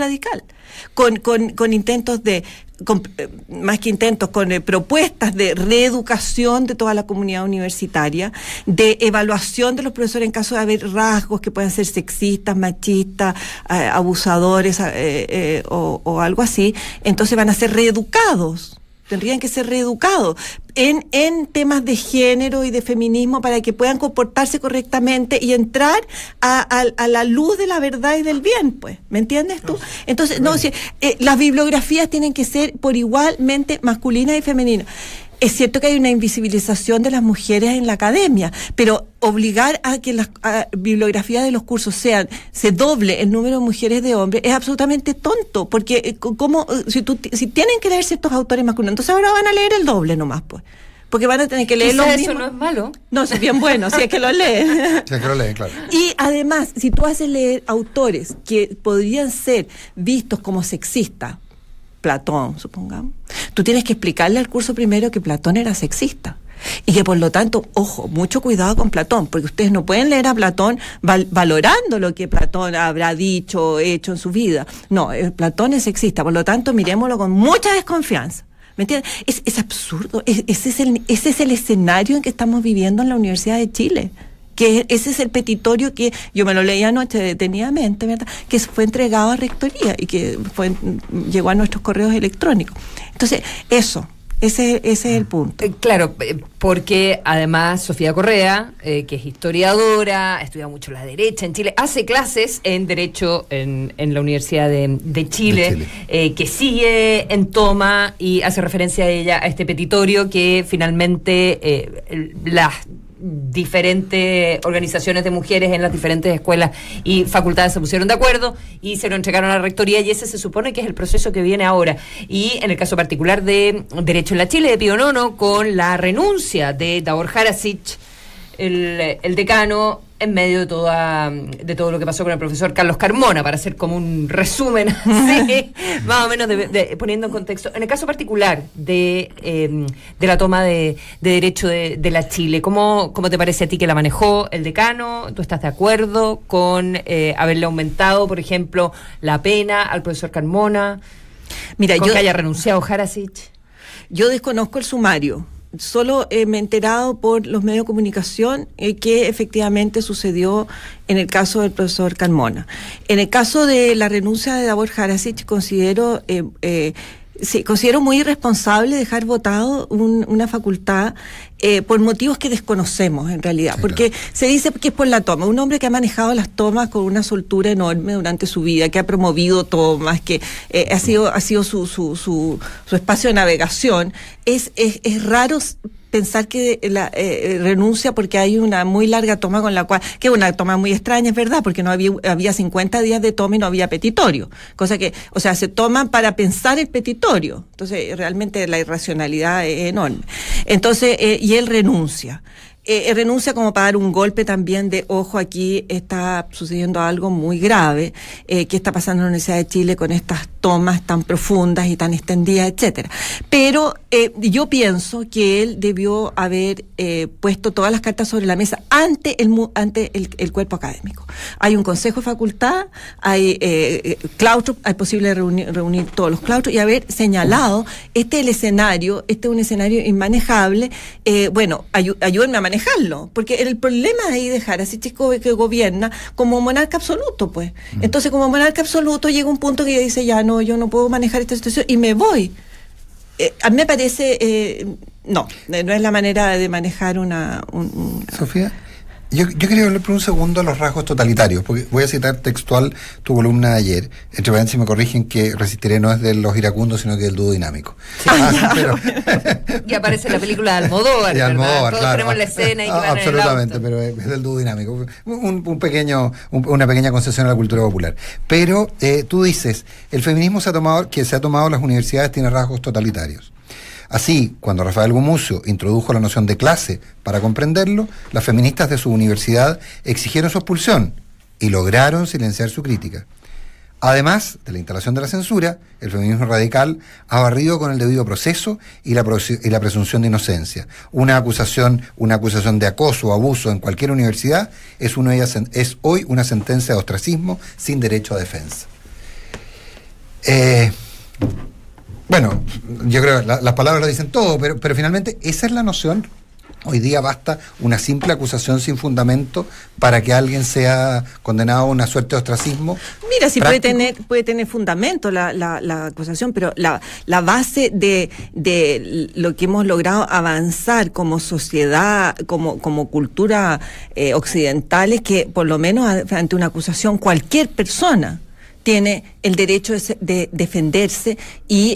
con intentos más que intentos, con propuestas de reeducación de toda la comunidad universitaria, de evaluación de los profesores en caso de haber rasgos que puedan ser sexistas, machistas, abusadores o algo así. Entonces van a ser reeducados. Tendrían que ser reeducados en temas de género y de feminismo para que puedan comportarse correctamente y entrar a la luz de la verdad y del bien, pues. ¿Me entiendes tú? Entonces, las bibliografías tienen que ser por igualmente masculinas y femeninas. Es cierto que hay una invisibilización de las mujeres en la academia, pero obligar a que las bibliografías de los cursos se doble el número de mujeres de hombres es absolutamente tonto, porque si tienen que leer ciertos autores masculinos, entonces ahora van a leer el doble nomás, pues. Porque van a tener que leer los mismos. Eso no es malo. No, eso es bien bueno, si es que lo leen. Si es que lo leen, claro. Y además, si tú haces leer autores que podrían ser vistos como sexistas, Platón, supongamos, tú tienes que explicarle al curso primero que Platón era sexista. Y que por lo tanto, ojo, mucho cuidado con Platón, porque ustedes no pueden leer a Platón valorando lo que Platón habrá dicho, hecho en su vida. No, Platón es sexista, por lo tanto miremoslo con mucha desconfianza. ¿Me entiendes? Es absurdo, ese es el escenario en que estamos viviendo en la Universidad de Chile. Que ese es el petitorio que yo me lo leí anoche detenidamente, ¿verdad? Que fue entregado a Rectoría y que llegó a nuestros correos electrónicos. Entonces, ese es el punto. Claro, porque además Sofía Correa, que es historiadora, ha estudiado mucho la derecha en Chile, hace clases en Derecho en la Universidad de Chile. Que sigue en toma y hace referencia a ella, a este petitorio que finalmente las diferentes organizaciones de mujeres en las diferentes escuelas y facultades se pusieron de acuerdo y se lo entregaron a la Rectoría, y ese se supone que es el proceso que viene ahora. Y en el caso particular de Derecho en la Chile de Pío IX, con la renuncia de Davor Harasic, el decano, en medio de todo lo que pasó con el profesor Carlos Carmona, para hacer como un resumen así, más o menos poniendo en contexto. En el caso particular de la toma de Derecho de la Chile, ¿cómo te parece a ti que la manejó el decano? ¿Tú estás de acuerdo con haberle aumentado, por ejemplo, la pena al profesor Carmona? Mira, que haya renunciado Harasic. Yo desconozco el sumario. Solo me he enterado por los medios de comunicación que efectivamente sucedió en el caso del profesor Carmona. En el caso de la renuncia de Davor Harasic, considero muy irresponsable dejar votado una facultad por motivos que desconocemos en realidad, porque se dice que es por la toma. Un hombre que ha manejado las tomas con una soltura enorme durante su vida, que ha promovido tomas, que ha sido su espacio de navegación, es raro pensar que renuncia porque hay una muy larga toma con la cual, que es una toma muy extraña, es verdad, porque no había 50 días de toma y no había petitorio, cosa que, o sea, se toman para pensar el petitorio, entonces realmente la irracionalidad es enorme. Entonces, y él renuncia. Renuncia como para dar un golpe también de, ojo, aquí está sucediendo algo muy grave, que está pasando en la Universidad de Chile con estas tomas tan profundas y tan extendidas, etcétera. Pero yo pienso que él debió haber puesto todas las cartas sobre la mesa ante el cuerpo académico. Hay un consejo de facultad, hay claustro, hay posible reunir todos los claustros y haber señalado, este es el escenario, este es un escenario inmanejable, ayúdenme a manejarlo, porque el problema ahí de Harasic es que gobierna como monarca absoluto, pues. Entonces, como monarca absoluto llega un punto que dice, ya no, yo no puedo manejar esta situación y me voy. A mí me parece, no es la manera de manejar Sofía, yo quería hablar por un segundo de los rasgos totalitarios, porque voy a citar textual tu columna de ayer, entre paréntesis me corrigen que Resistiré no es de los iracundos, sino que del dúo dinámico. Sí. Pero y aparece en la película de Almodóvar, Almodóvar, todos claro. tenemos la escena y que van absolutamente, en el auto. pero es del dúo dinámico. Una pequeña concesión a la cultura popular. Pero tú dices, el feminismo se ha tomado las universidades tiene rasgos totalitarios. Así, cuando Rafael Gumucio introdujo la noción de clase para comprenderlo, las feministas de su universidad exigieron su expulsión y lograron silenciar su crítica. Además de la instalación de la censura, el feminismo radical ha barrido con el debido proceso y la presunción de inocencia. Una acusación de acoso o abuso en cualquier universidad es hoy una sentencia de ostracismo sin derecho a defensa. Bueno, yo creo que las palabras lo dicen todo, pero finalmente esa es la noción. Hoy día basta una simple acusación sin fundamento para que alguien sea condenado a una suerte de ostracismo. Mira, sí puede tener fundamento la acusación, pero la base de lo que hemos logrado avanzar como sociedad, como cultura occidental, es que por lo menos ante una acusación cualquier persona tiene el derecho de defenderse y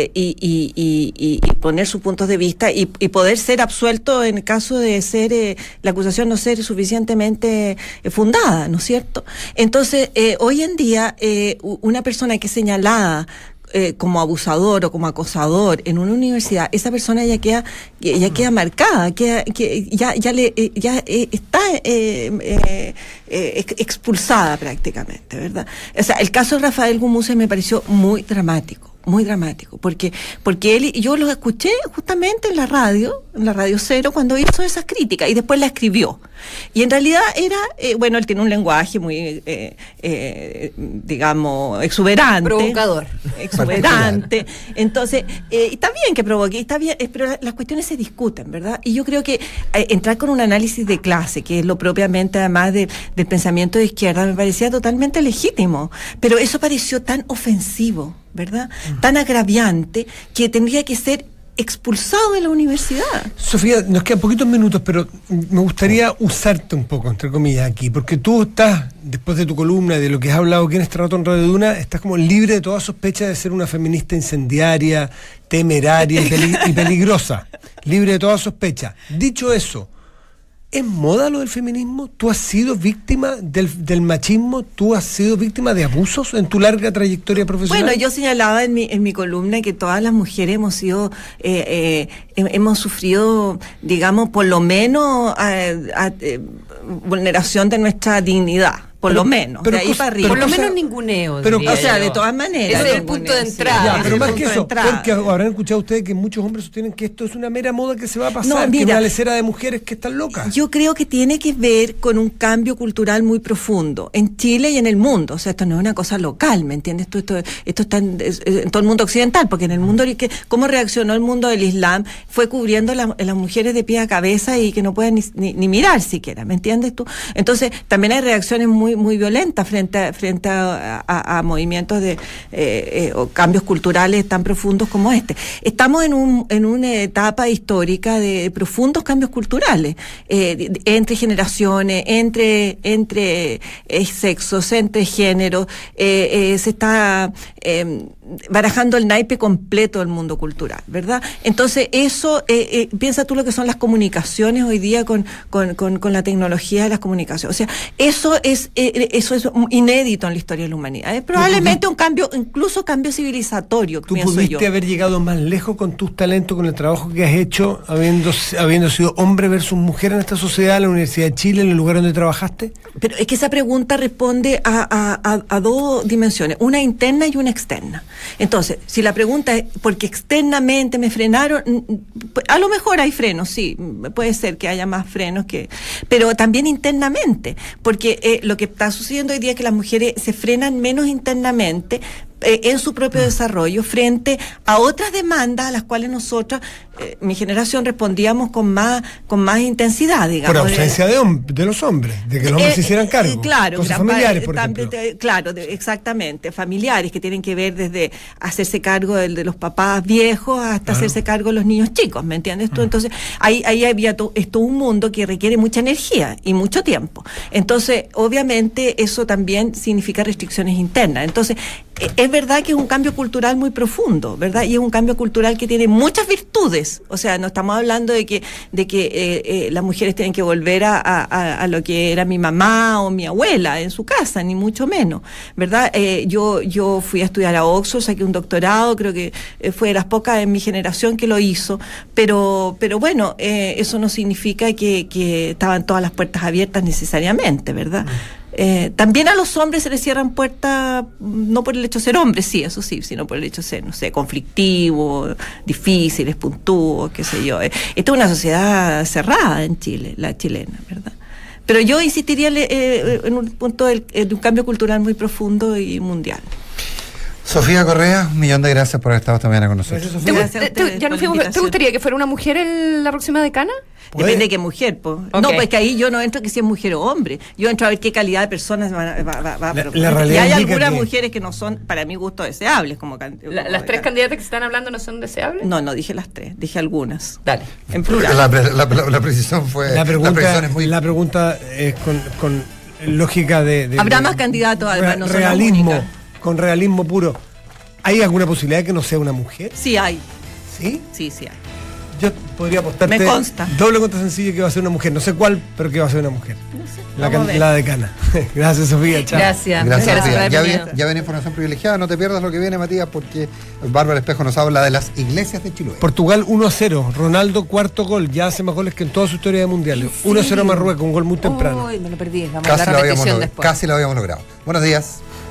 poner sus puntos de vista y poder ser absuelto en caso de ser la acusación no ser suficientemente fundada, ¿no es cierto? Entonces, hoy en día, una persona que es señalada como abusador o como acosador en una universidad, esa persona ya queda marcada, ya está expulsada prácticamente, ¿verdad? O sea, el caso de Rafael Gumucio me pareció muy dramático, porque yo lo escuché justamente en la radio Cero, cuando hizo esas críticas, y después la escribió. Y en realidad era, él tiene un lenguaje muy, digamos, exuberante. Provocador. Exuberante. Entonces, está bien que provoque, está bien, pero las cuestiones se discuten, ¿verdad? Y yo creo que entrar con un análisis de clase, que es lo propiamente además del pensamiento de izquierda, me parecía totalmente legítimo. Pero eso pareció tan ofensivo, ¿verdad? Tan agraviante, que tendría que ser expulsado de la universidad. Sofía, nos quedan poquitos minutos, pero me gustaría usarte un poco, entre comillas, aquí, porque tú estás, después de tu columna y de lo que has hablado aquí en este rato en Radio Duna, estás como libre de toda sospecha de ser una feminista incendiaria, temeraria y peligrosa. Libre de toda sospecha. Dicho eso, ¿es moda lo del feminismo? ¿Tú has sido víctima del machismo? ¿Tú has sido víctima de abusos en tu larga trayectoria profesional? Bueno, yo señalaba en mi columna que todas las mujeres hemos sufrido, digamos, por lo menos vulneración de nuestra dignidad. Por lo menos, de ahí para arriba. Por lo menos ninguneo. O sea, de todas maneras. Ese es el punto de entrada. Ya, pero más que eso, porque habrán escuchado ustedes que muchos hombres sostienen que esto es una mera moda que se va a pasar, que es una lecera de mujeres que están locas. Yo creo que tiene que ver con un cambio cultural muy profundo, en Chile y en el mundo. O sea, esto no es una cosa local, ¿me entiendes? Esto está en todo el mundo occidental, porque en el mundo, cómo reaccionó el mundo del Islam, fue cubriendo las mujeres de pie a cabeza y que no pueden ni mirar siquiera, ¿me entiendes tú? Entonces, también hay reacciones muy violentas frente a movimientos o cambios culturales tan profundos como este. Estamos en una etapa histórica de profundos cambios culturales, entre generaciones, entre sexos, entre géneros. Se está barajando el naipe completo del mundo cultural, ¿verdad? Entonces eso, piensa tú lo que son las comunicaciones hoy día con la tecnología de las comunicaciones. O sea, eso es inédito en la historia de la humanidad. Es probablemente un cambio, incluso cambio civilizatorio. ¿Tú pudiste haber llegado más lejos con tus talentos, con el trabajo que has hecho, habiendo sido hombre versus mujer en esta sociedad, en la Universidad de Chile, en el lugar donde trabajaste? Pero es que esa pregunta responde a dos dimensiones, una interna y una externa. Entonces, si la pregunta es porque externamente me frenaron, a lo mejor hay frenos, sí, puede ser que haya más frenos pero también internamente, porque lo que está sucediendo hoy día es que las mujeres se frenan menos internamente en su propio desarrollo frente a otras demandas a las cuales nosotras, mi generación, respondíamos con más intensidad, digamos. Por ausencia de los hombres, de que los hombres se hicieran cargo. Claro, cosas familiares, por ejemplo. Claro, exactamente, familiares que tienen que ver desde hacerse cargo de los papás viejos hasta hacerse cargo de los niños chicos, ¿me entiendes tú? Entonces, ahí había todo un mundo que requiere mucha energía y mucho tiempo. Entonces, obviamente, eso también significa restricciones internas. Entonces, es verdad que es un cambio cultural muy profundo, ¿verdad? Y es un cambio cultural que tiene muchas virtudes. O sea, no estamos hablando de que las mujeres tienen que volver a lo que era mi mamá o mi abuela en su casa, ni mucho menos, ¿verdad? Yo fui a estudiar a Oxford, saqué un doctorado, creo que fue de las pocas en mi generación que lo hizo, pero bueno, eso no significa que estaban todas las puertas abiertas necesariamente, ¿verdad? También a los hombres se les cierran puertas, no por el hecho de ser hombres, sí, eso sí, sino por el hecho de ser, no sé, conflictivos, difíciles, puntúos, qué sé yo. Esta es una sociedad cerrada en Chile, la chilena, ¿verdad? Pero yo insistiría en un punto de un cambio cultural muy profundo y mundial. Sofía Correa, un millón de gracias por haber estado esta mañana con nosotros. ¿Te gustaría que fuera una mujer la próxima decana? Depende de qué mujer, pues. Okay. No, pues que ahí yo no entro que si es mujer o hombre. Yo entro a ver qué calidad de personas va a proponer. Y hay algunas mujeres que no son, para mi gusto, deseables. ¿Las tres candidatas que se están hablando no son deseables? No dije las tres, dije algunas. Dale. En plural. La precisión fue... La pregunta es con lógica de... Habrá más candidatos, además, no realismo, con realismo puro. ¿Hay alguna posibilidad de que no sea una mujer? Sí hay. ¿Sí? Sí hay. Yo podría apostarte. Me consta. Doble contra sencillo que va a ser una mujer. No sé cuál, pero que va a ser una mujer. No sé. La decana. Gracias, Sofía. Chao. Gracias, Sofía. Ya viene información privilegiada. No te pierdas lo que viene, Matías, porque Bárbara Espejo nos habla de las iglesias de Chiloé. Portugal 1-0. Ronaldo, cuarto gol. Ya hace más goles que en toda su historia de mundiales. 1-0 Marruecos, un gol muy temprano. Me lo perdí. Vamos a la repetición después. Casi lo habíamos logrado. Buenos días.